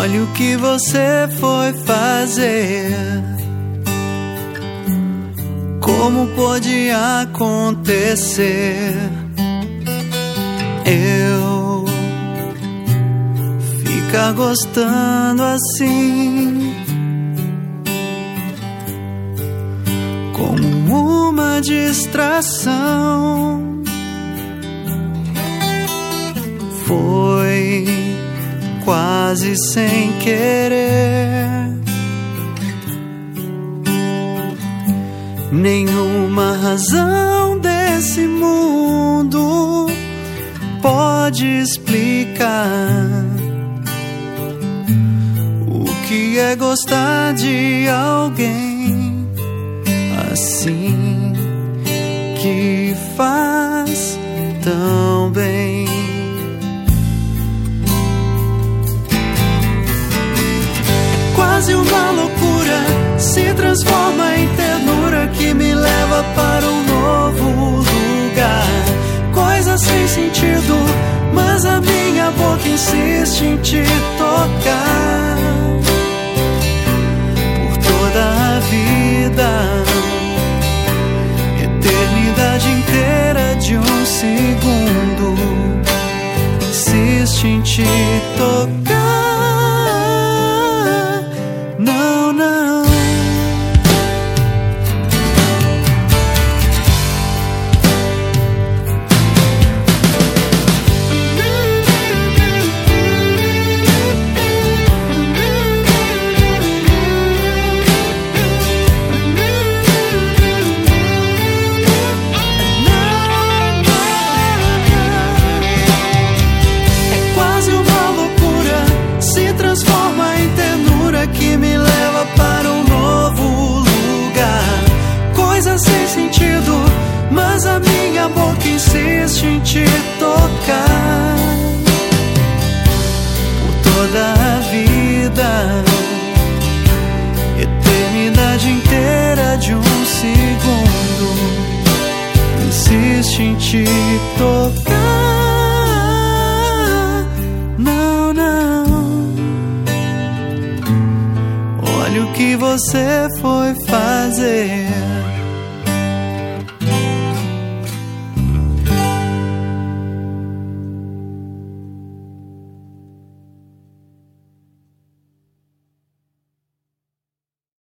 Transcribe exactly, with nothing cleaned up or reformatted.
Olha o que você foi fazer. Como pôde acontecer? Eu ficar gostando assim, como uma distração. Foi quase sem querer. Nenhuma razão desse mundo pode explicar o que é gostar de alguém assim, que faz tão bem. Quase uma loucura se transforma em ternura que me leva para um novo lugar. Coisa sem sentido, mas a minha boca insiste em te tocar. Por toda a vida, eternidade inteira de um segundo, insiste em te tocar. Não, não. Que me leva para um novo lugar. Coisa sem sentido, mas a minha boca insiste em te tocar. Por toda a vida, eternidade inteira de um segundo, insiste em te tocar. Não, não. Olha o que você foi fazer.